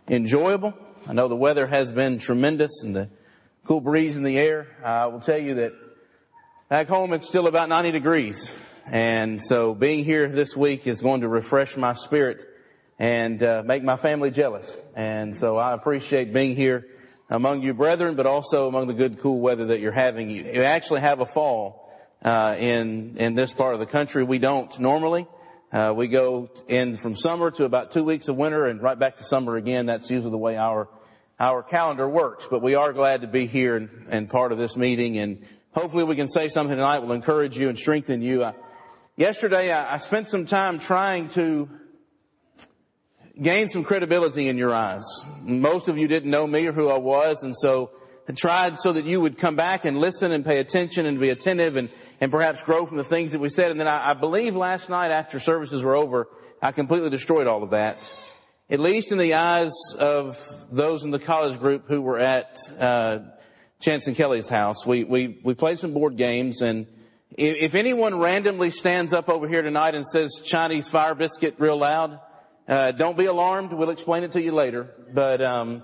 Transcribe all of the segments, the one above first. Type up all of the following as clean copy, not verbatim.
enjoyable. I know the weather has been tremendous and the cool breeze in the air. I will tell you that back home it's still about 90 degrees. And so being here this week is going to refresh my spirit and make my family jealous. And so I appreciate being here among you brethren, but also among the good, cool weather that you're having. You actually have a fall in this part of the country. We don't normally. We go in from summer to about 2 weeks of winter and right back to summer again. That's usually the way our calendar works. But we are glad to be here and part of this meeting. And hopefully we can say something tonight that will encourage you and strengthen you. Yesterday I spent some time trying to gain some credibility in your eyes. Most of you didn't know me or who I was, and so I tried so that you would come back and listen and pay attention and be attentive and perhaps grow from the things that we said. And then I believe last night after services were over, I completely destroyed all of that, at least in the eyes of those in the college group who were at Chance and Kelly's house. We played some board games, and if anyone randomly stands up over here tonight and says Chinese fire biscuit real loud, don't be alarmed. We'll explain it to you later. But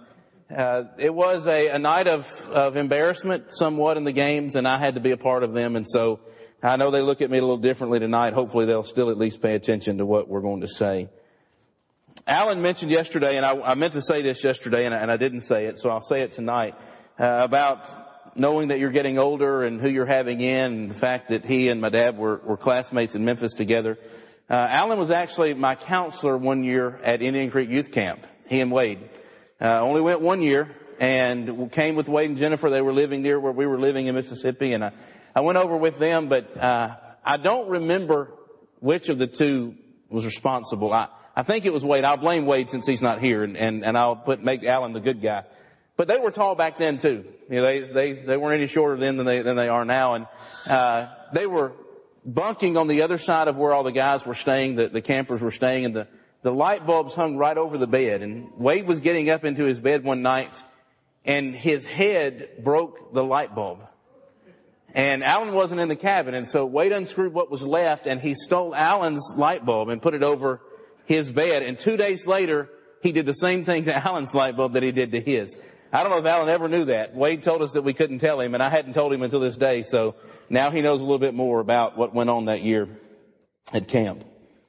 it was a night of embarrassment somewhat in the games, and I had to be a part of them. And so I know they look at me a little differently tonight. Hopefully they'll still at least pay attention to what we're going to say. Alan mentioned yesterday, and I meant to say this yesterday, and I didn't say it, so I'll say it tonight, about knowing that you're getting older and who you're having in, and the fact that he and my dad were classmates in Memphis together. Alan was actually my counselor one year at Indian Creek Youth Camp, he and Wade. Only went 1 year and came with Wade and Jennifer. They were living near where we were living in Mississippi, and I went over with them, but I don't remember which of the two was responsible. I think it was Wade. I'll blame Wade since he's not here, and I'll make Alan the good guy. But they were tall back then too. You know, they weren't any shorter then than they are now, and they were bunking on the other side of where all the guys were staying, the campers were staying, and the light bulbs hung right over the bed. And Wade was getting up into his bed one night, and his head broke the light bulb. And Alan wasn't in the cabin, and so Wade unscrewed what was left, and he stole Alan's light bulb and put it over his bed. And 2 days later, he did the same thing to Alan's light bulb that he did to his. I don't know if Alan ever knew that. Wade told us that we couldn't tell him, and I hadn't told him until this day, so now he knows a little bit more about what went on that year at camp.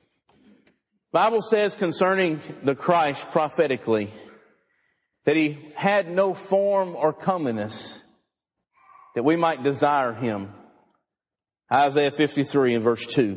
The Bible says concerning the Christ prophetically that he had no form or comeliness that we might desire him. Isaiah 53 and verse 2.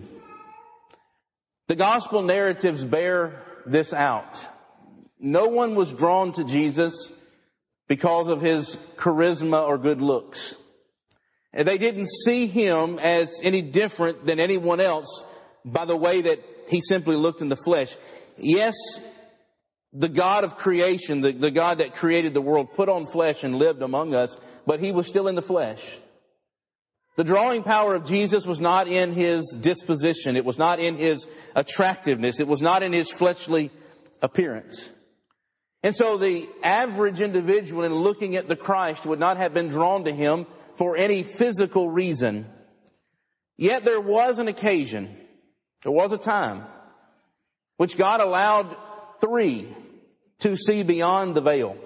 The gospel narratives bear this out. No one was drawn to Jesus because of his charisma or good looks. They didn't see him as any different than anyone else by the way that he simply looked in the flesh. Yes, the God of creation, the God that created the world, put on flesh and lived among us, but he was still in the flesh. The drawing power of Jesus was not in his disposition. It was not in his attractiveness. It was not in his fleshly appearance. And so the average individual in looking at the Christ would not have been drawn to him for any physical reason. Yet there was an occasion, there was a time, which God allowed three to see beyond the veil,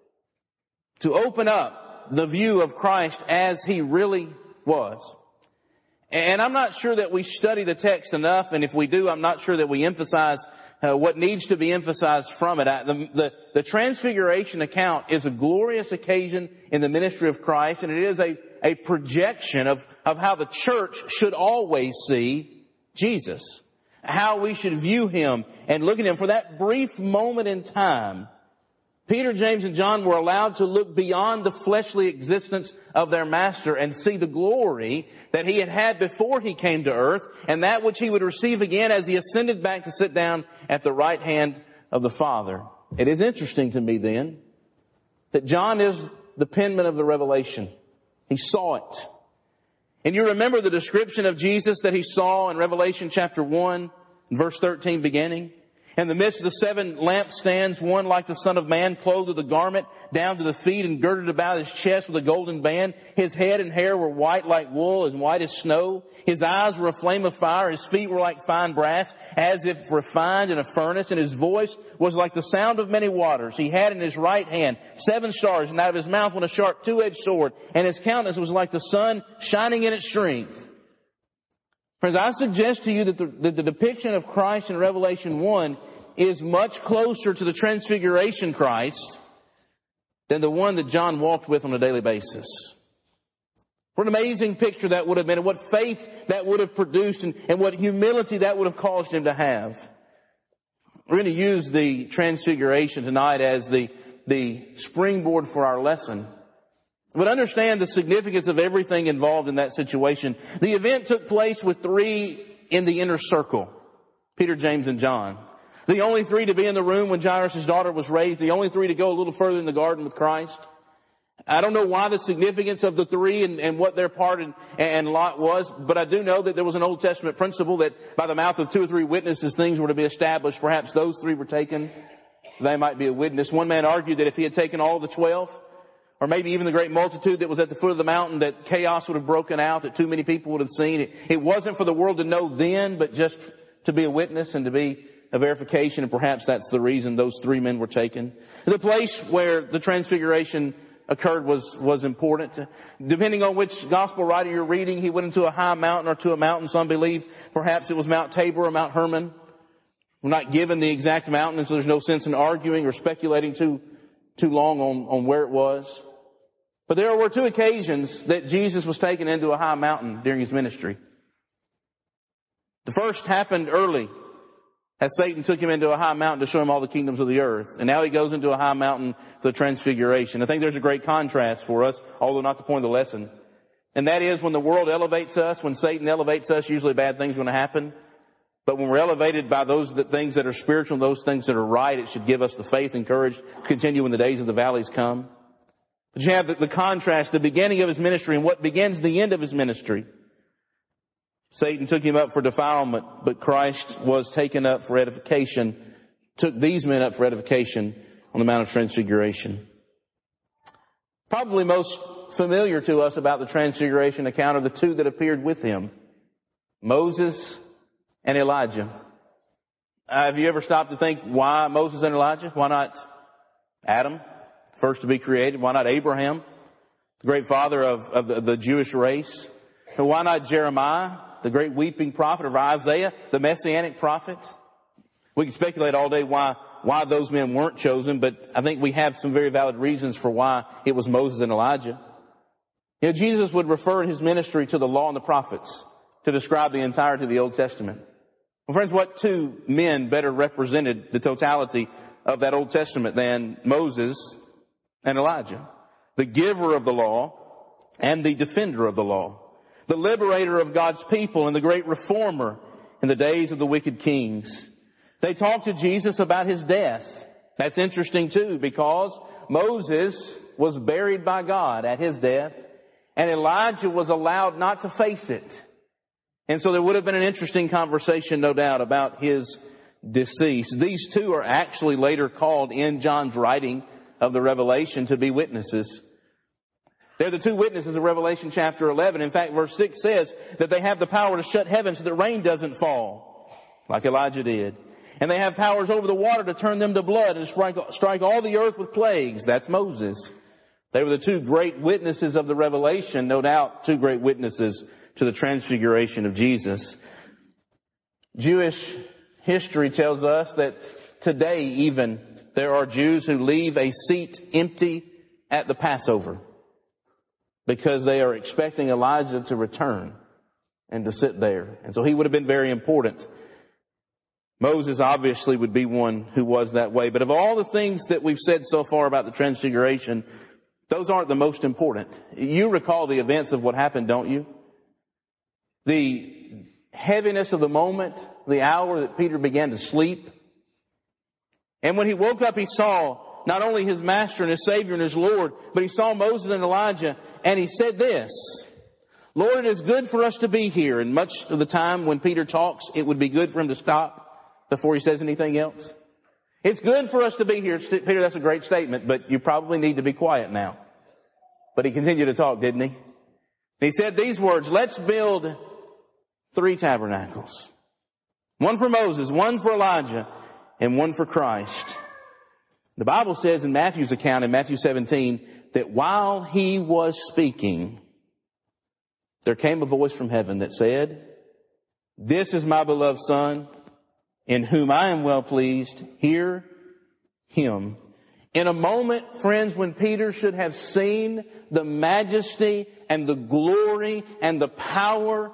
to open up the view of Christ as he really was. And I'm not sure that we study the text enough, and if we do, I'm not sure that we emphasize what needs to be emphasized from it. The Transfiguration account is a glorious occasion in the ministry of Christ, and it is a projection of how the church should always see Jesus, how we should view him and look at him. For that brief moment in time, Peter, James, and John were allowed to look beyond the fleshly existence of their master and see the glory that he had had before he came to earth, and that which he would receive again as he ascended back to sit down at the right hand of the Father. It is interesting to me then that John is the penman of the revelation. He saw it. And you remember the description of Jesus that he saw in Revelation chapter 1, verse 13 beginning? In the midst of the 7 lampstands, one like the Son of Man, clothed with a garment down to the feet and girded about his chest with a golden band. His head and hair were white like wool, as white as snow. His eyes were a flame of fire. His feet were like fine brass, as if refined in a furnace. And his voice was like the sound of many waters. He had in his right hand 7 stars, and out of his mouth went a sharp 2-edged sword. And his countenance was like the sun shining in its strength. Friends, I suggest to you that the depiction of Christ in Revelation 1 is much closer to the Transfiguration Christ than the one that John walked with on a daily basis. What an amazing picture that would have been, and what faith that would have produced, and what humility that would have caused him to have. We're going to use the Transfiguration tonight as the springboard for our lesson. But understand the significance of everything involved in that situation. The event took place with 3 in the inner circle. Peter, James, and John. The only 3 to be in the room when Jairus' daughter was raised. The only 3 to go a little further in the garden with Christ. I don't know why the significance of the 3 and what their part and lot was, but I do know that there was an Old Testament principle that by the mouth of 2 or 3 witnesses things were to be established. Perhaps those 3 were taken. They might be a witness. One man argued that if he had taken all the 12, or maybe even the great multitude that was at the foot of the mountain, that chaos would have broken out, that too many people would have seen it. It wasn't for the world to know then, but just to be a witness and to be a verification, and perhaps that's the reason those 3 men were taken. The place where the Transfiguration occurred was important. Depending on which gospel writer you're reading, he went into a high mountain or to a mountain. Some believe perhaps it was Mount Tabor or Mount Hermon. We're not given the exact mountain, and so there's no sense in arguing or speculating too long on where it was. But there were 2 occasions that Jesus was taken into a high mountain during his ministry. The first happened early, as Satan took him into a high mountain to show him all the kingdoms of the earth. And now he goes into a high mountain for the Transfiguration. I think there's a great contrast for us, although not the point of the lesson. And that is, when the world elevates us, when Satan elevates us, usually bad things are going to happen. But when we're elevated by those things that are spiritual, those things that are right, it should give us the faith and courage to continue when the days of the valleys come. But you have the contrast, the beginning of his ministry and what begins the end of his ministry. Satan took him up for defilement, but Christ was taken up for edification, took these men up for edification on the Mount of Transfiguration. Probably most familiar to us about the Transfiguration account are the 2 that appeared with him, Moses and Elijah. Have you ever stopped to think, why Moses and Elijah? Why not Adam, first to be created? Why not Abraham, the great father of the Jewish race? And why not Jeremiah, the great weeping prophet, of Isaiah, the messianic prophet? We can speculate all day why those men weren't chosen, but I think we have some very valid reasons for why it was Moses and Elijah. You know, Jesus would refer in his ministry to the law and the prophets to describe the entirety of the Old Testament. Well, friends, what 2 men better represented the totality of that Old Testament than Moses and Elijah? The giver of the law and the defender of the law. The liberator of God's people and the great reformer in the days of the wicked kings. They talked to Jesus about his death. That's interesting too, because Moses was buried by God at his death, and Elijah was allowed not to face it. And so there would have been an interesting conversation, no doubt, about his decease. These 2 are actually later called in John's writing of the Revelation to be witnesses. They're the 2 witnesses of Revelation chapter 11. In fact, verse 6 says that they have the power to shut heaven so that rain doesn't fall, like Elijah did. And they have powers over the water to turn them to blood and strike all the earth with plagues. That's Moses. They were the 2 great witnesses of the Revelation, no doubt 2 great witnesses to the Transfiguration of Jesus. Jewish history tells us that today even there are Jews who leave a seat empty at the Passover because they are expecting Elijah to return and to sit there. And so he would have been very important. Moses obviously would be one who was that way. But of all the things that we've said so far about the Transfiguration, those aren't the most important. You recall the events of what happened, don't you? The heaviness of the moment, the hour that Peter began to sleep. And when he woke up, he saw not only his master and his Savior and his Lord, but he saw Moses and Elijah, and he said this, "Lord, it is good for us to be here." And much of the time when Peter talks, it would be good for him to stop. before he says anything else? It's good for us to be here. Peter, that's a great statement, but you probably need to be quiet now. But he continued to talk, didn't he? He said these words, let's build 3 tabernacles. One for Moses, one for Elijah, and one for Christ. The Bible says in Matthew's account, in Matthew 17, that while he was speaking, there came a voice from heaven that said, this is my beloved Son, in whom I am well pleased. Hear him. In a moment, friends, when Peter should have seen the majesty and the glory and the power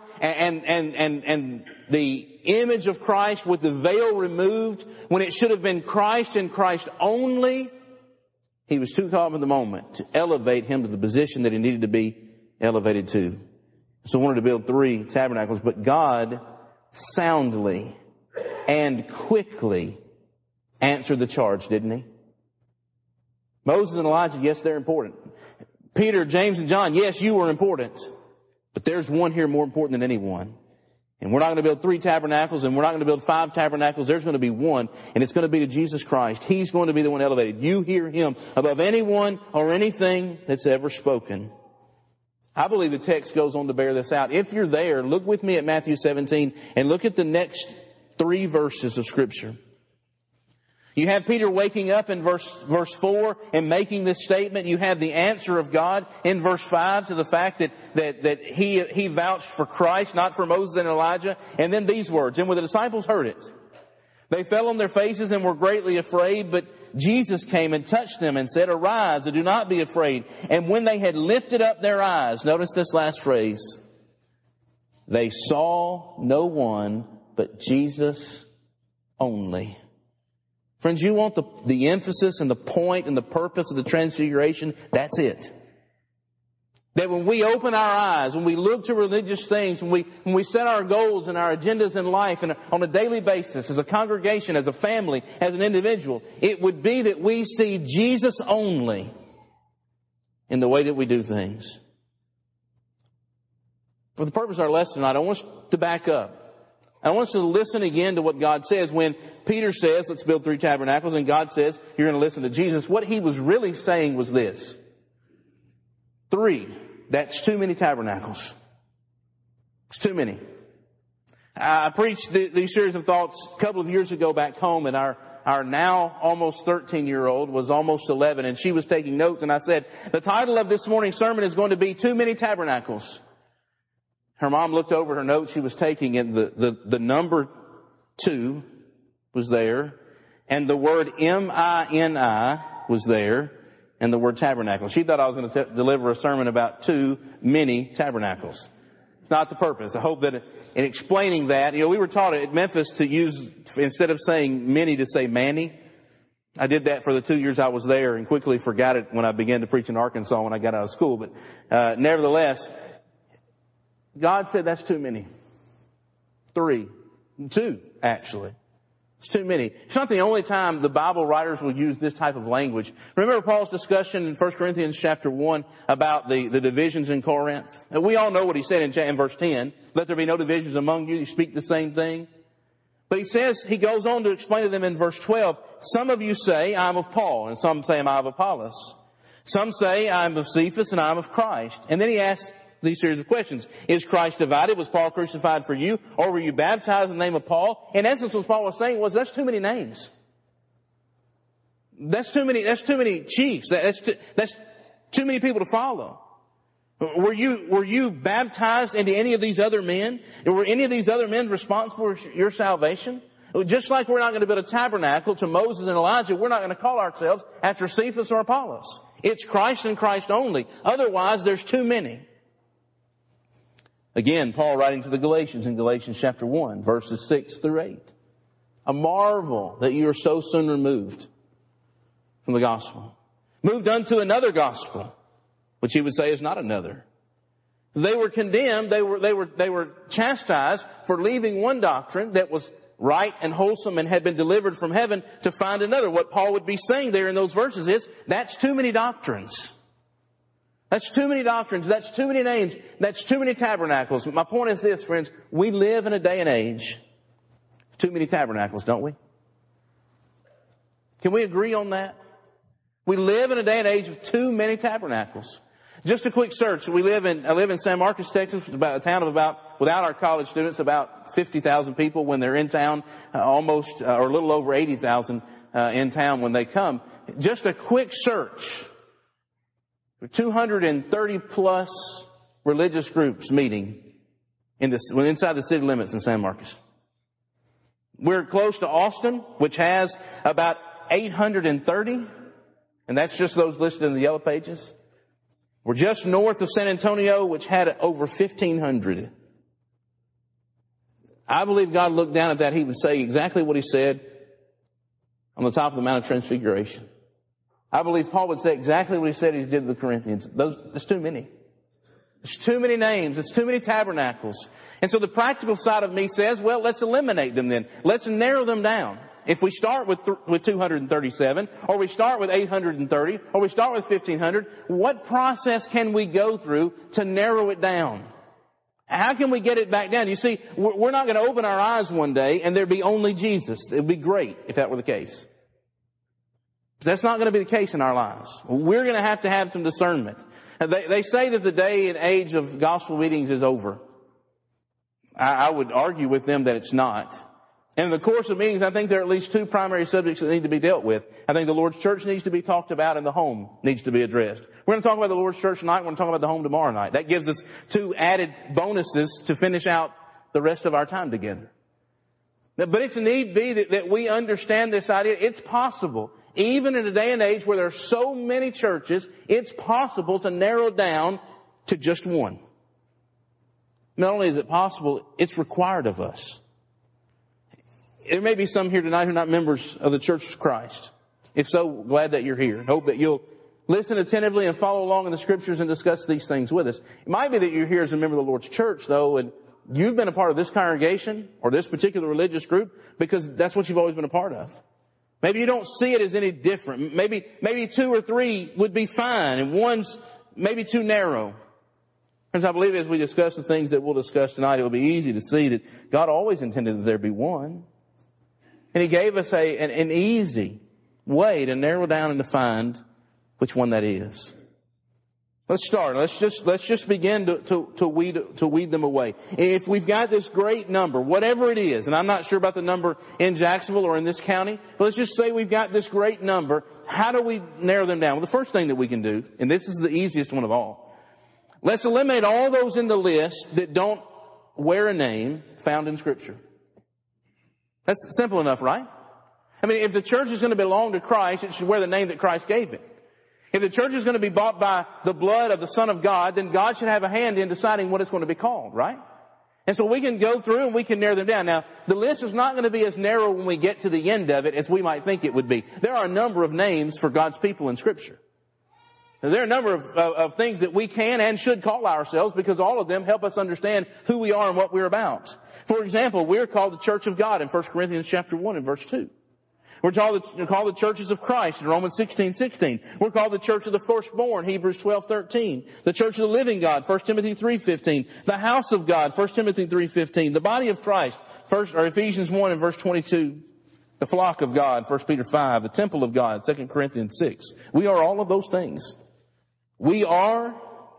and the image of Christ with the veil removed, when it should have been Christ and Christ only, he was too calm in the moment to elevate him to the position that he needed to be elevated to. So he wanted to build 3 tabernacles, but God soundly and quickly answered the charge, didn't he? Moses and Elijah, yes, they're important. Peter, James, and John, yes, you were important. But there's one here more important than anyone. And we're not going to build 3 tabernacles, and we're not going to build 5 tabernacles. There's going to be one, and it's going to be to Jesus Christ. He's going to be the one elevated. You hear him above anyone or anything that's ever spoken. I believe the text goes on to bear this out. If you're there, look with me at Matthew 17 and look at the next 3 verses of Scripture. You have Peter waking up in verse 4 and making this statement. You have the answer of God in verse 5 to the fact that he vouched for Christ, not for Moses and Elijah. And then these words, and when the disciples heard it, they fell on their faces and were greatly afraid, but Jesus came and touched them and said, arise and do not be afraid. And when they had lifted up their eyes, notice this last phrase, they saw no one but Jesus only. Friends, you want the emphasis and the point and the purpose of the Transfiguration? That's it. That when we open our eyes, when we look to religious things, when we set our goals and our agendas in life and on a daily basis, as a congregation, as a family, as an individual, it would be that we see Jesus only in the way that we do things. For the purpose of our lesson tonight, I want us to back up. I want us to listen again to what God says when Peter says, let's build 3 tabernacles, and God says, you're going to listen to Jesus. What he was really saying was this. 3, that's too many tabernacles. It's too many. I preached these series of thoughts a couple of years ago back home, and our now almost 13-year-old was almost 11, and she was taking notes, and I said, the title of this morning's sermon is going to be Too Many Tabernacles. Her mom looked over her notes she was taking, and the number 2 was there, and the word M-I-N-I was there, and the word tabernacle. She thought I was going to deliver a sermon about too many tabernacles. It's not the purpose. I hope that in explaining that, we were taught at Memphis to use, instead of saying many, to say manny. I did that for the 2 years I was there and quickly forgot it when I began to preach in Arkansas when I got out of school. But nevertheless, God said that's too many. 3. 2, actually. It's too many. It's not the only time the Bible writers will use this type of language. Remember Paul's discussion in 1 Corinthians chapter 1 about the divisions in Corinth? We all know what he said in verse 10. Let there be no divisions among you. You speak the same thing. But he goes on to explain to them in verse 12, some of you say, I'm of Paul, and some say, I'm of Apollos. Some say, I'm of Cephas, and I'm of Christ. And then he asks these series of questions. Is Christ divided? Was Paul crucified for you? Or were you baptized in the name of Paul? In essence, what Paul was saying was, that's too many names. That's too many chiefs. That's too many people to follow. Were you baptized into any of these other men? Were any of these other men responsible for your salvation? Just like we're not going to build a tabernacle to Moses and Elijah, we're not going to call ourselves after Cephas or Apollos. It's Christ and Christ only. Otherwise, there's too many. Again, Paul writing to the Galatians in Galatians chapter 1, verses 6 through 8. A marvel that you are so soon removed from the gospel. Moved unto another gospel, which he would say is not another. They were condemned, they were chastised for leaving one doctrine that was right and wholesome and had been delivered from heaven to find another. What Paul would be saying there in those verses is, that's too many doctrines. That's too many doctrines. That's too many names. That's too many tabernacles. My point is this, friends. We live in a day and age of too many tabernacles, don't we? Can we agree on that? We live in a day and age of too many tabernacles. Just a quick search. I live in San Marcos, Texas, about a town of without our college students, about 50,000 people when they're in town, almost, or a little over 80,000, in town when they come. Just a quick search. 230 plus religious groups meeting inside the city limits in San Marcos. We're close to Austin, which has about 830, and that's just those listed in the yellow pages. We're just north of San Antonio, which had over 1,500. I believe God looked down at that. He would say exactly what He said on the top of the Mount of Transfiguration. I believe Paul would say exactly what he said he did to the Corinthians. There's too many. There's too many names. There's too many tabernacles. And so the practical side of me says, well, let's eliminate them then. Let's narrow them down. If we start with 237, or we start with 830, or we start with 1,500, what process can we go through to narrow it down? How can we get it back down? You see, we're not going to open our eyes one day and there'd be only Jesus. It would be great if that were the case. But that's not going to be the case in our lives. We're going to have some discernment. They say that the day and age of gospel meetings is over. I would argue with them that it's not. And in the course of meetings, I think there are at least two primary subjects that need to be dealt with. I think the Lord's church needs to be talked about and the home needs to be addressed. We're going to talk about the Lord's church tonight. We're going to talk about the home tomorrow night. That gives us two added bonuses to finish out the rest of our time together. But it's a need be that we understand this idea. It's possible, even in a day and age where there are so many churches, it's possible to narrow down to just one. Not only is it possible, it's required of us. There may be some here tonight who are not members of the Church of Christ. If so, glad that you're here. Hope that you'll listen attentively and follow along in the Scriptures and discuss these things with us. It might be that you're here as a member of the Lord's church, though, and you've been a part of this congregation or this particular religious group because that's what you've always been a part of. Maybe you don't see it as any different. Maybe two or three would be fine, and one's maybe too narrow. Friends, I believe as we discuss the things that we'll discuss tonight, it will be easy to see that God always intended that there be one. And He gave us an easy way to narrow down and to find which one that is. Let's start. Let's just begin to weed them away. If we've got this great number, whatever it is, and I'm not sure about the number in Jacksonville or in this county, but let's just say we've got this great number. How do we narrow them down? Well, the first thing that we can do, and this is the easiest one of all, let's eliminate all those in the list that don't wear a name found in Scripture. That's simple enough, right? I mean, if the church is going to belong to Christ, it should wear the name that Christ gave it. If the church is going to be bought by the blood of the Son of God, then God should have a hand in deciding what it's going to be called, right? And so we can go through and we can narrow them down. Now, the list is not going to be as narrow when we get to the end of it as we might think it would be. There are a number of names for God's people in Scripture. Now, there are a number of things that we can and should call ourselves because all of them help us understand who we are and what we're about. For example, we're called the Church of God in 1 Corinthians chapter 1 and verse 2. We're called the churches of Christ in Romans 16:16. We're called the church of the firstborn, Hebrews 12:13. The church of the living God, 1 Timothy 3:15. The house of God, 1 Timothy 3:15. The body of Christ, Ephesians 1 and verse 22. The flock of God, 1 Peter 5. The temple of God, 2 Corinthians 6. We are all of those things. We are,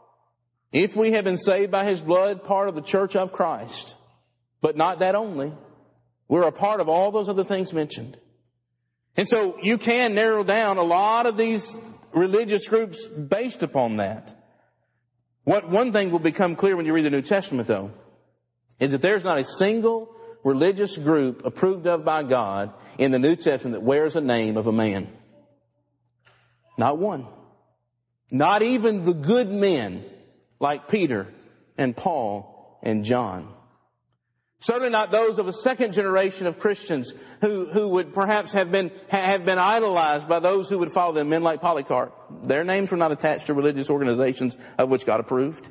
if we have been saved by His blood, part of the church of Christ. But not that only. We're a part of all those other things mentioned. And so you can narrow down a lot of these religious groups based upon that. One thing will become clear when you read the New Testament, though, is that there's not a single religious group approved of by God in the New Testament that wears a name of a man. Not one. Not even the good men like Peter and Paul and John. Certainly not those of a second generation of Christians who would perhaps have been idolized by those who would follow them, men like Polycarp. Their names were not attached to religious organizations of which God approved.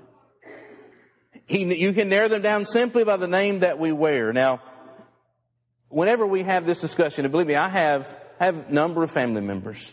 You can narrow them down simply by the name that we wear. Now, whenever we have this discussion, and believe me, I have a number of family members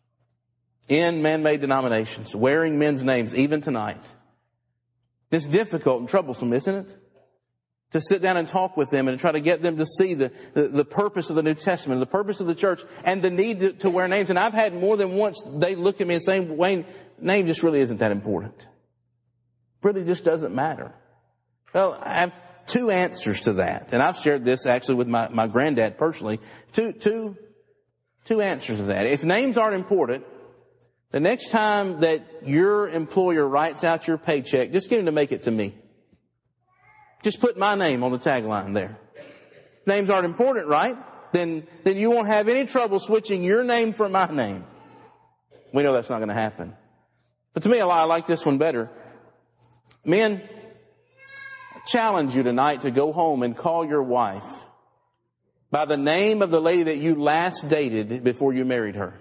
in man-made denominations wearing men's names even tonight. It's difficult and troublesome, isn't it? to sit down and talk with them and try to get them to see the purpose of the New Testament, the purpose of the church, and the need to wear names. And I've had more than once they look at me and say, Wayne, name just really isn't that important. Really just doesn't matter. Well, I have two answers to that. And I've shared this actually with my granddad personally. Two answers to that. If names aren't important, the next time that your employer writes out your paycheck, just get him to make it to me. Just put my name on the tagline there. Names aren't important, right? Then you won't have any trouble switching your name for my name. We know that's not going to happen. But to me, I like this one better. Men, I challenge you tonight to go home and call your wife by the name of the lady that you last dated before you married her.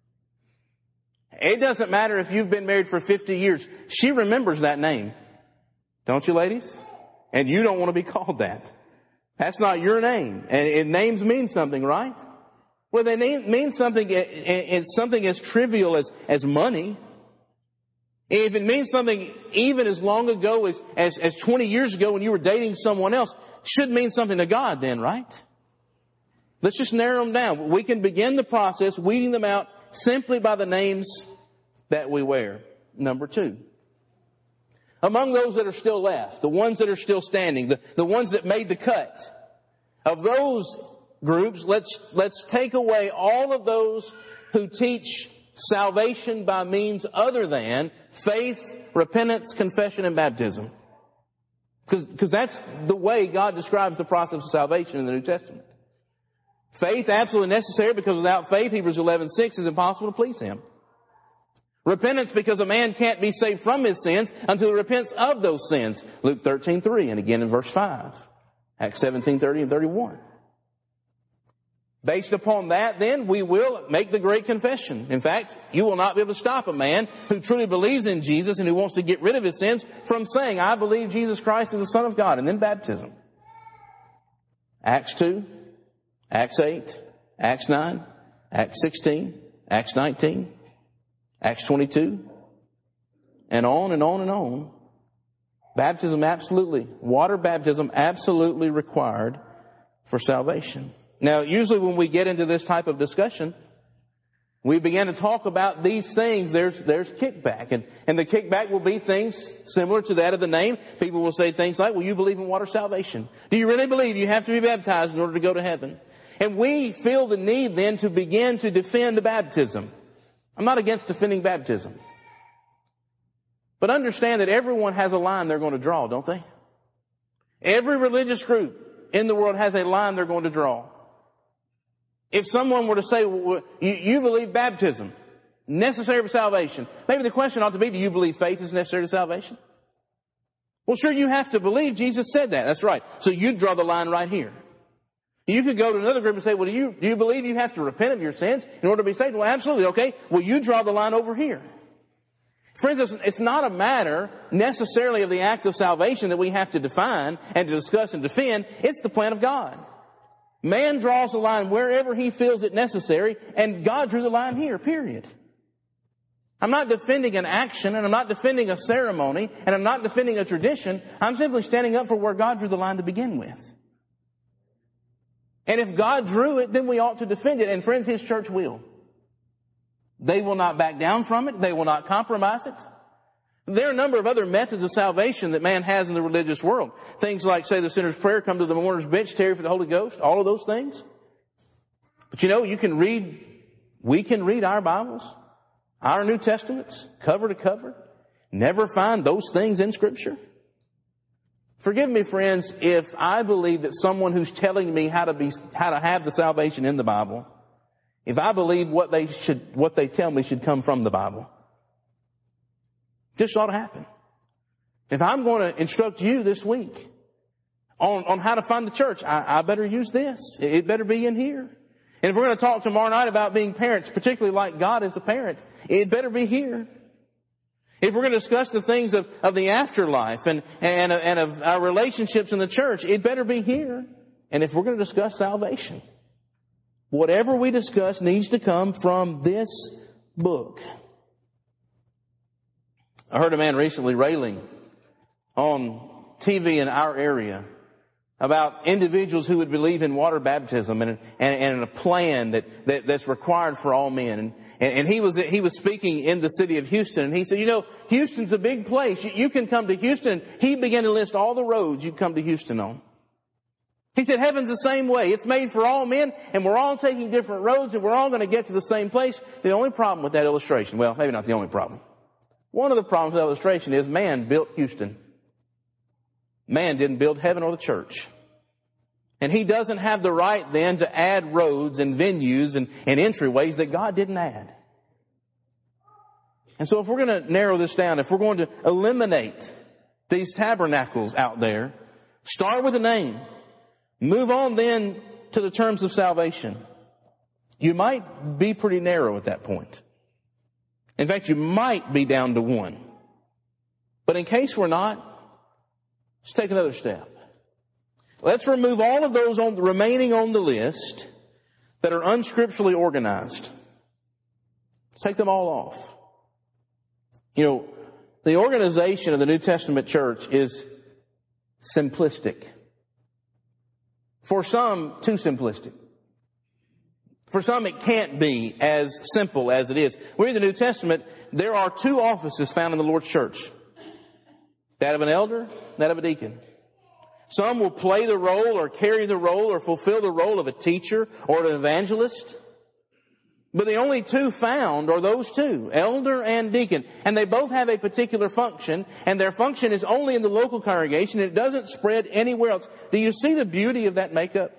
It doesn't matter if you've been married for 50 years. She remembers that name. Don't you, ladies? And you don't want to be called that. That's not your name. And names mean something, right? Well, they mean something, it's something as trivial as money. If it means something even as long ago as 20 years ago when you were dating someone else, it should mean something to God then, right? Let's just narrow them down. We can begin the process, weeding them out simply by the names that we wear. Number 2. Among those that are still left, the ones that are still standing, the ones that made the cut, of those groups, let's take away all of those who teach salvation by means other than faith, repentance, confession, and baptism. Because that's the way God describes the process of salvation in the New Testament. Faith, absolutely necessary, because without faith, Hebrews 11:6, is impossible to please Him. Repentance, because a man can't be saved from his sins until he repents of those sins. Luke 13:3, and again in verse 5. Acts 17:30 and 31. Based upon that, then, we will make the great confession. In fact, you will not be able to stop a man who truly believes in Jesus and who wants to get rid of his sins from saying, I believe Jesus Christ is the Son of God, and then baptism. Acts 2, Acts 8, Acts 9, Acts 16, Acts 19, Acts 22, and on and on and on. Baptism absolutely, water baptism absolutely required for salvation. Now, usually when we get into this type of discussion, we begin to talk about these things. There's kickback. And the kickback will be things similar to that of the name. People will say things like, well, you believe in water salvation. Do you really believe you have to be baptized in order to go to heaven? And we feel the need then to begin to defend the baptism. I'm not against defending baptism. But understand that everyone has a line they're going to draw, don't they? Every religious group in the world has a line they're going to draw. If someone were to say, well, you believe baptism, necessary for salvation, maybe the question ought to be, do you believe faith is necessary to salvation? Well, sure, you have to believe Jesus said that. That's right. So you draw the line right here. You could go to another group and say, well, do you believe you have to repent of your sins in order to be saved? Well, absolutely. Okay. Well, you draw the line over here. Friends, it's not a matter necessarily of the act of salvation that we have to define and to discuss and defend. It's the plan of God. Man draws the line wherever he feels it necessary, and God drew the line here, period. I'm not defending an action, and I'm not defending a ceremony, and I'm not defending a tradition. I'm simply standing up for where God drew the line to begin with. And if God drew it, then we ought to defend it. And friends, His church will. They will not back down from it. They will not compromise it. There are a number of other methods of salvation that man has in the religious world. Things like, say, the sinner's prayer, come to the mourner's bench, tarry for the Holy Ghost, all of those things. But you know, we can read our Bibles, our New Testaments, cover to cover, never find those things in Scripture. Forgive me, friends, if I believe that someone who's telling me how to have the salvation in the Bible, if I believe what they tell me should come from the Bible. This ought to happen. If I'm going to instruct you this week on how to find the church, I better use this. It better be in here. And if we're going to talk tomorrow night about being parents, particularly like God is a parent, it better be here. If we're going to discuss the things of the afterlife and of our relationships in the church, it better be here. And if we're going to discuss salvation, whatever we discuss needs to come from this book. I heard a man recently railing on TV in our area about individuals who would believe in water baptism and a plan that's required for all men. And he was speaking in the city of Houston, and he said, Houston's a big place. You can come to Houston. He began to list all the roads you come to Houston on. He said, heaven's the same way. It's made for all men, and we're all taking different roads, and we're all going to get to the same place. The only problem with that illustration, well, maybe not the only problem. One of the problems with the illustration is man built Houston. Man didn't build heaven or the church. And he doesn't have the right then to add roads and venues and entryways that God didn't add. And so if we're going to narrow this down, if we're going to eliminate these tabernacles out there, start with a name. Move on then to the terms of salvation. You might be pretty narrow at that point. In fact, you might be down to one. But in case we're not, let's take another step. Let's remove all of those remaining on the list that are unscripturally organized. Let's take them all off. The organization of the New Testament church is simplistic. For some, too simplistic. For some, it can't be as simple as it is. We read the New Testament, there are two offices found in the Lord's church. That of an elder, that of a deacon. Some will play the role or carry the role or fulfill the role of a teacher or an evangelist. But the only two found are those two, elder and deacon. And they both have a particular function, and their function is only in the local congregation. It doesn't spread anywhere else. Do you see the beauty of that makeup?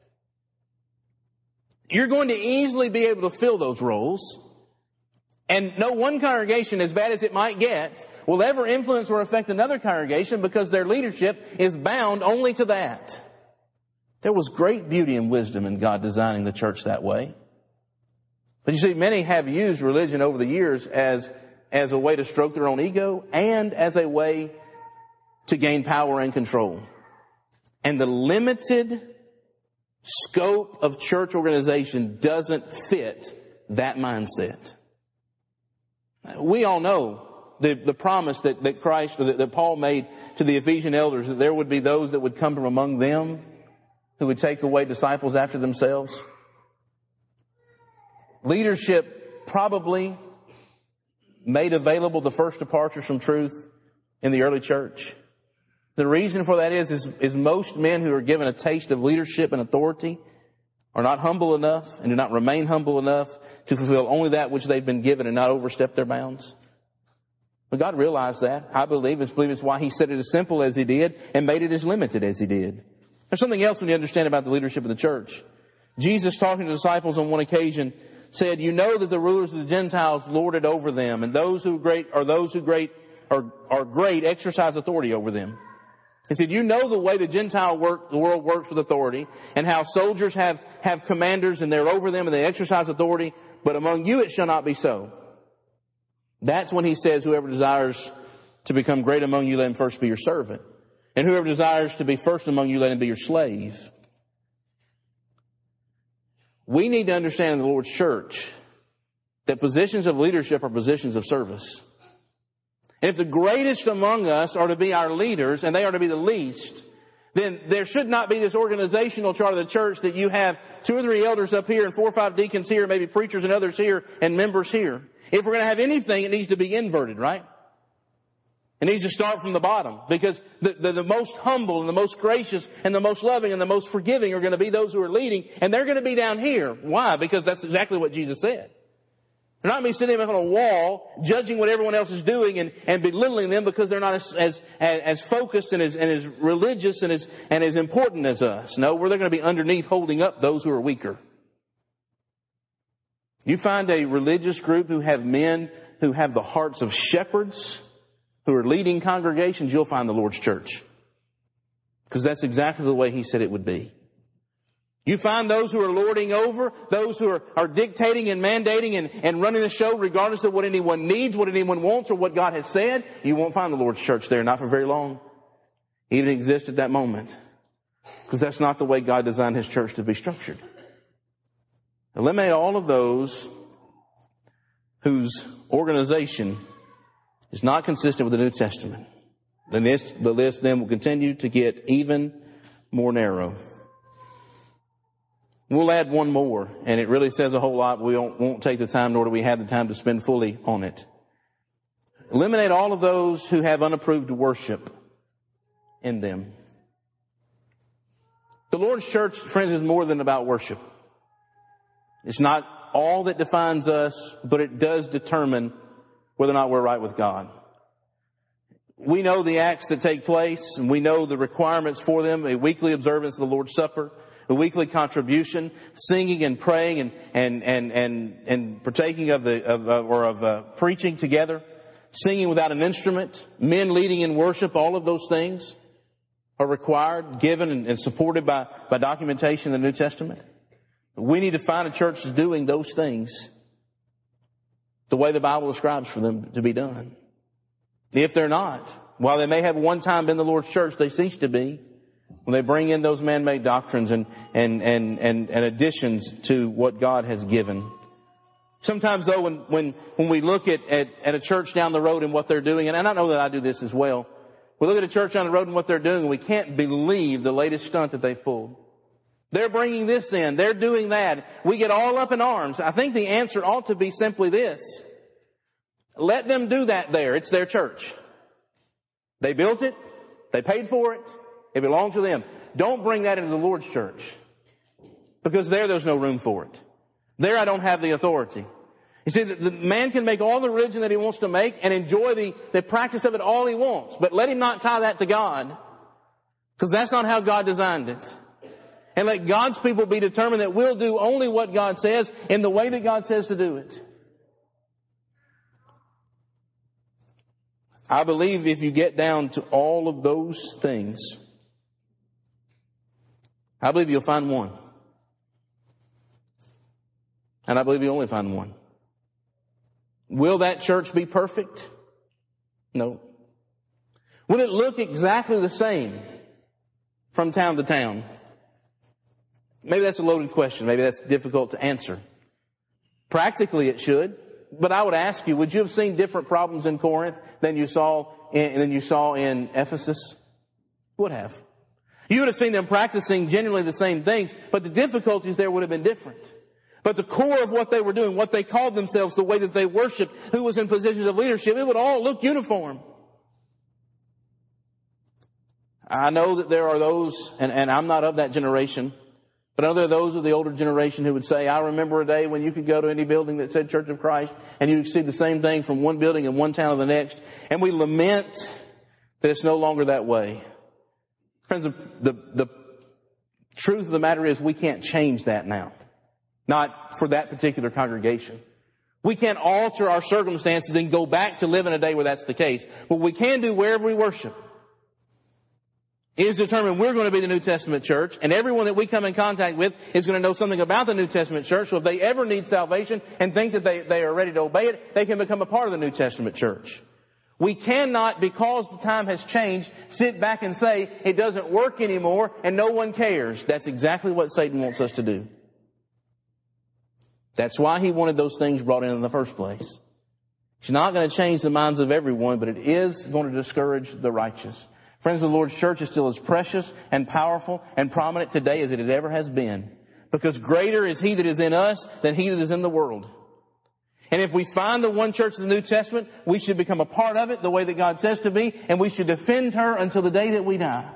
You're going to easily be able to fill those roles. And no one congregation, as bad as it might get, will ever influence or affect another congregation because their leadership is bound only to that. There was great beauty and wisdom in God designing the church that way. But you see, many have used religion over the years as a way to stroke their own ego and as a way to gain power and control. And the limited scope of church organization doesn't fit that mindset. We all know the promise that Christ, that Paul made to the Ephesian elders, that there would be those that would come from among them who would take away disciples after themselves. Leadership probably made available the first departures from truth in the early church. The reason for that is most men who are given a taste of leadership and authority are not humble enough and do not remain humble enough to fulfill only that which they've been given and not overstep their bounds. But God realized that. I believe it's why He said it as simple as He did and made it as limited as He did. There's something else we need to understand about the leadership of the church. Jesus, talking to the disciples on one occasion, said, "You know that the rulers of the Gentiles lord it over them, and those who are great exercise authority over them." He said, "You know the way the world works with authority, and how soldiers have commanders and they're over them and they exercise authority, but among you it shall not be so." That's when He says, "Whoever desires to become great among you, let him first be your servant. And whoever desires to be first among you, let him be your slave." We need to understand in the Lord's church that positions of leadership are positions of service. And if the greatest among us are to be our leaders and they are to be the least, then there should not be this organizational chart of the church that you have 2 or 3 elders up here and 4 or 5 deacons here, maybe preachers and others here and members here. If we're going to have anything, it needs to be inverted, right? It needs to start from the bottom, because the most humble and the most gracious and the most loving and the most forgiving are going to be those who are leading, and they're going to be down here. Why? Because that's exactly what Jesus said. They're not going to be sitting up on a wall judging what everyone else is doing and belittling them because they're not as focused and as religious and as important as us. No, they're going to be underneath holding up those who are weaker. You find a religious group who have men who have the hearts of shepherds, who are leading congregations, you'll find the Lord's church. Because that's exactly the way He said it would be. You find those who are lording over, those who are dictating and mandating and running the show regardless of what anyone needs, what anyone wants, or what God has said, you won't find the Lord's church there, not for very long. It even exist at that moment. Because that's not the way God designed His church to be structured. Eliminate all of those whose organization is not consistent with the New Testament. The list then will continue to get even more narrow. We'll add one more, and it really says a whole lot. We won't take the time, nor do we have the time to spend fully on it. Eliminate all of those who have unapproved worship in them. The Lord's church, friends, is more than about worship. It's not all that defines us, but it does determine whether or not we're right with God. We know the acts that take place, and we know the requirements for them: a weekly observance of the Lord's Supper, a weekly contribution, singing and praying and partaking of preaching together, singing without an instrument, men leading in worship. All of those things are required, given, and supported by documentation in the New Testament. We need to find a church that's doing those things the way the Bible describes for them to be done. If they're not, while they may have one time been the Lord's church, they cease to be when they bring in those man-made doctrines and additions to what God has given. Sometimes though, when we look at a church down the road and what they're doing, and I know that I do this as well, we look at a church down the road and what they're doing, and we can't believe the latest stunt that they've pulled. They're bringing this in, they're doing that. We get all up in arms. I think the answer ought to be simply this: let them do that there. It's their church. They built it. They paid for it. It belongs to them. Don't bring that into the Lord's church, because there's no room for it. There I don't have the authority. You see, the man can make all the religion that he wants to make and enjoy the practice of it all he wants, but let him not tie that to God, because that's not how God designed it. And let God's people be determined that we'll do only what God says in the way that God says to do it. I believe if you get down to all of those things, I believe you'll find one. And I believe you'll only find one. Will that church be perfect? No. Will it look exactly the same from town to town? Maybe that's a loaded question. Maybe that's difficult to answer. Practically it should. But I would ask you, would you have seen different problems in Corinth than you saw in Ephesus? Would have. You would have seen them practicing genuinely the same things, but the difficulties there would have been different. But the core of what they were doing, what they called themselves, the way that they worshiped, who was in positions of leadership, it would all look uniform. I know that there are those, and I'm not of that generation, but I know there are those of the older generation who would say, I remember a day when you could go to any building that said Church of Christ, and you could see the same thing from one building in one town to the next, and we lament that it's no longer that way. Friends, the truth of the matter is we can't change that now. Not for that particular congregation. We can't alter our circumstances and go back to live in a day where that's the case. What we can do wherever we worship is determine we're going to be the New Testament church, and everyone that we come in contact with is going to know something about the New Testament church. So if they ever need salvation and think that they are ready to obey it, they can become a part of the New Testament church. We cannot, because the time has changed, sit back and say it doesn't work anymore and no one cares. That's exactly what Satan wants us to do. That's why he wanted those things brought in the first place. It's not going to change the minds of everyone, but it is going to discourage the righteous. Friends, the Lord's church is still as precious and powerful and prominent today as it ever has been. Because greater is He that is in us than he that is in the world. And if we find the one church of the New Testament, we should become a part of it the way that God says to be, and we should defend her until the day that we die.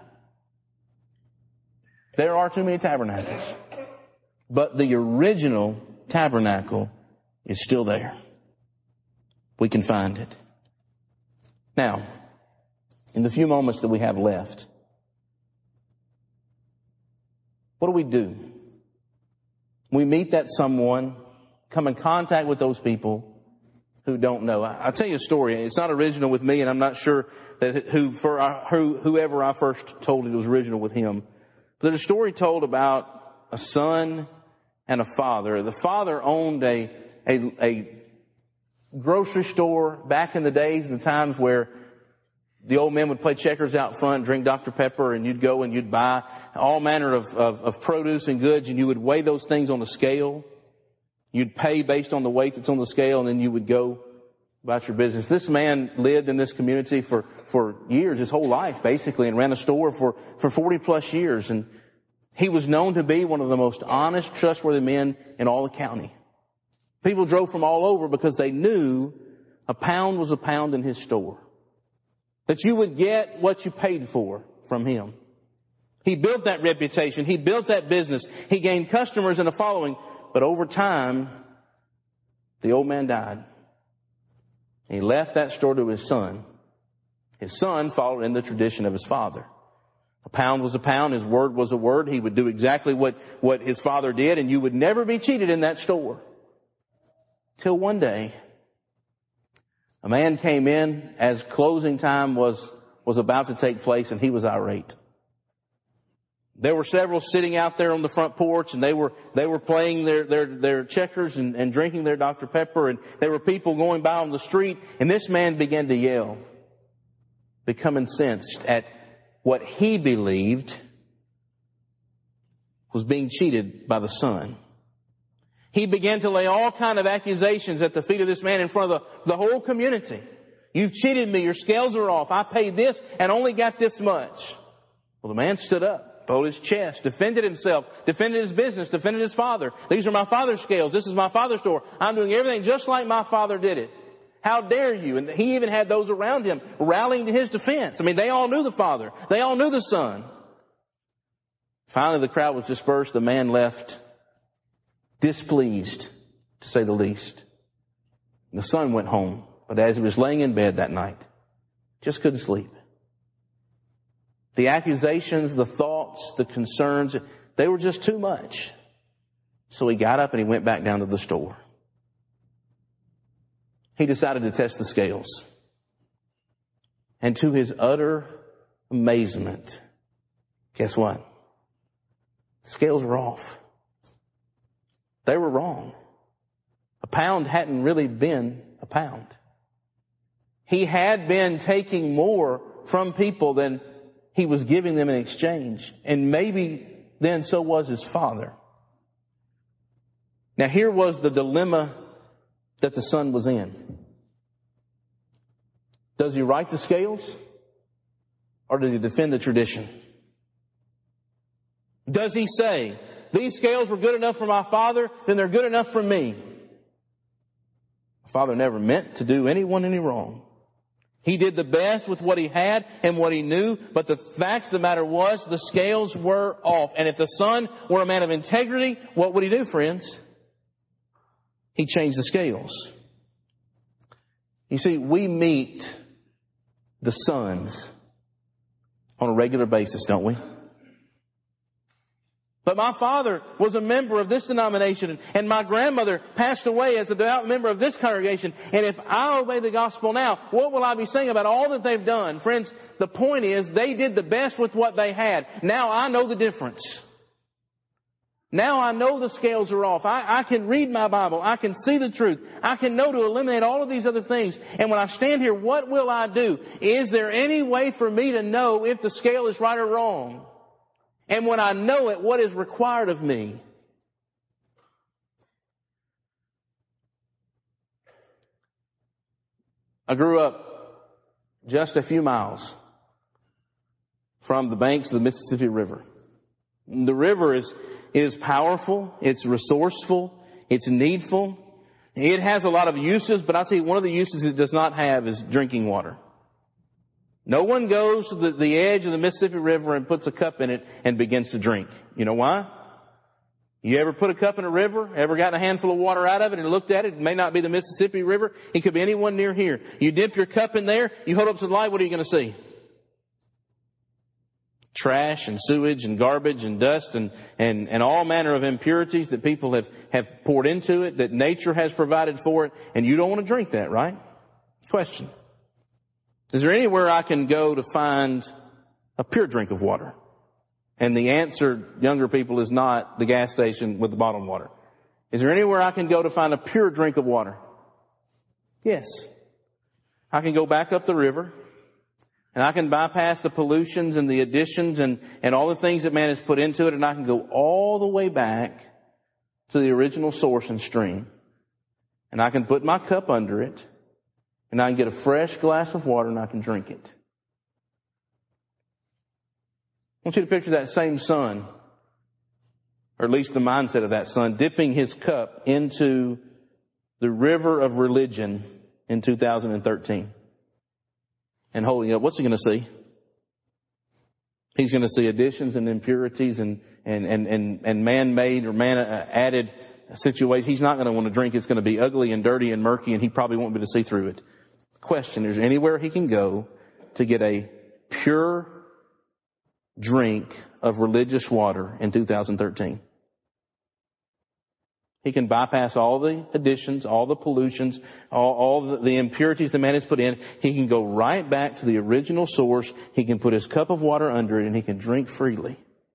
There are too many tabernacles. But the original tabernacle is still there. We can find it. Now, in the few moments that we have left, what do? We meet that someone, come in contact with those people who don't know. I'll tell you a story. It's not original with me, and I'm not sure that whoever I first told it was original with him. But there's a story told about a son and a father. The father owned a grocery store back in the days and the times where the old men would play checkers out front, drink Dr. Pepper, and you'd go and you'd buy all manner of produce and goods, and you would weigh those things on a scale. You'd pay based on the weight that's on the scale, and then you would go about your business. This man lived in this community for years, his whole life basically, and ran a store for 40 plus years. And he was known to be one of the most honest, trustworthy men in all the county. People drove from all over because they knew a pound was a pound in his store. That you would get what you paid for from him. He built that reputation. He built that business. He gained customers and a following. But over time, the old man died. He left that store to his son. His son followed in the tradition of his father. A pound was a pound. His word was a word. He would do exactly what his father did, and you would never be cheated in that store. Till one day, a man came in as closing time was about to take place, and he was irate. There were several sitting out there on the front porch, and they were playing their checkers and drinking their Dr. Pepper, and there were people going by on the street, and this man began to yell, become incensed at what he believed was being cheated by the son. He began to lay all kind of accusations at the feet of this man in front of the whole community. You've cheated me. Your scales are off. I paid this and only got this much. Well, the man stood up, pulled his chest, defended himself, defended his business, defended his father. These are my father's scales. This is my father's store. I'm doing everything just like my father did it. How dare you? And he even had those around him rallying to his defense. I mean, they all knew the father. They all knew the son. Finally, the crowd was dispersed. The man left displeased, to say the least. The son went home, but as he was laying in bed that night, just couldn't sleep. The accusations, the thoughts, the concerns, they were just too much. So he got up and he went back down to the store. He decided to test the scales. And to his utter amazement, guess what? The scales were off. They were wrong. A pound hadn't really been a pound. He had been taking more from people than he was giving them in exchange. And maybe then so was his father. Now here was the dilemma that the son was in. Does he right the scales? Or does he defend the tradition? Does he say, these scales were good enough for my father, then they're good enough for me? My father never meant to do anyone any wrong. He did the best with what he had and what he knew, but the fact of the matter was the scales were off. And if the son were a man of integrity, what would he do, friends? He'd change the scales. You see, we meet the sons on a regular basis, don't we? But my father was a member of this denomination, and my grandmother passed away as a devout member of this congregation. And if I obey the gospel now, what will I be saying about all that they've done? Friends, the point is they did the best with what they had. Now I know the difference. Now I know the scales are off. I can read my Bible. I can see the truth. I can know to eliminate all of these other things. And when I stand here, what will I do? Is there any way for me to know if the scale is right or wrong? And when I know it, what is required of me? I grew up just a few miles from the banks of the Mississippi River. The river is powerful, it's resourceful, it's needful. It has a lot of uses, but I'll tell you one of the uses it does not have is drinking water. No one goes to the edge of the Mississippi River and puts a cup in it and begins to drink. You know why? You ever put a cup in a river? Ever gotten a handful of water out of it and looked at it? It may not be the Mississippi River. It could be anyone near here. You dip your cup in there, you hold up to the light, what are you going to see? Trash and sewage and garbage and dust and all manner of impurities that people have poured into it, that nature has provided for it, and you don't want to drink that, right? Question. Is there anywhere I can go to find a pure drink of water? And the answer, younger people, is not the gas station with the bottled water. Is there anywhere I can go to find a pure drink of water? Yes. I can go back up the river, and I can bypass the pollutions and the additions and all the things that man has put into it, and I can go all the way back to the original source and stream. And I can put my cup under it, and I can get a fresh glass of water and I can drink it. I want you to picture that same son, or at least the mindset of that son, dipping his cup into the river of religion in 2013 and holding it up. What's he going to see? He's going to see additions and impurities and man-made or man-added situations. He's not going to want to drink. It's going to be ugly and dirty and murky, and he probably won't be able to see through it. Question, is there anywhere he can go to get a pure drink of religious water in 2013? He can bypass all the additions, all the pollutions, all the impurities the man has put in. He can go right back to the original source. He can put his cup of water under it and he can drink freely.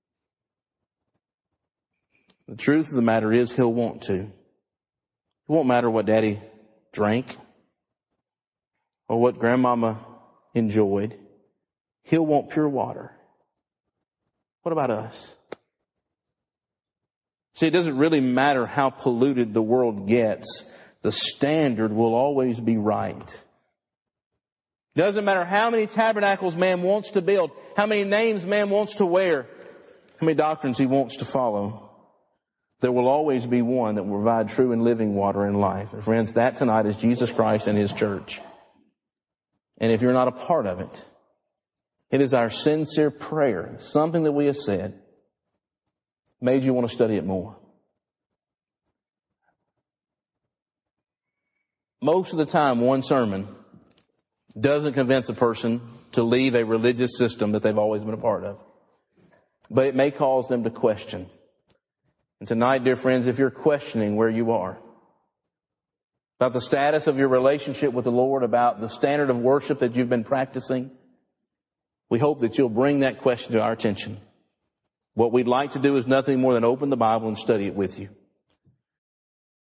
The truth of the matter is he'll want to. It won't matter what daddy drank or what grandmama enjoyed. He'll want pure water. What about us? See, it doesn't really matter how polluted the world gets. The standard will always be right. Doesn't matter how many tabernacles man wants to build, how many names man wants to wear, how many doctrines he wants to follow. There will always be one that will provide true and living water in life. And friends, that tonight is Jesus Christ and His church. And if you're not a part of it, it is our sincere prayer, something that we have said, made you want to study it more. Most of the time, one sermon doesn't convince a person to leave a religious system that they've always been a part of. But it may cause them to question. And tonight, dear friends, if you're questioning where you are, about the status of your relationship with the Lord, about the standard of worship that you've been practicing, we hope that you'll bring that question to our attention. What we'd like to do is nothing more than open the Bible and study it with you.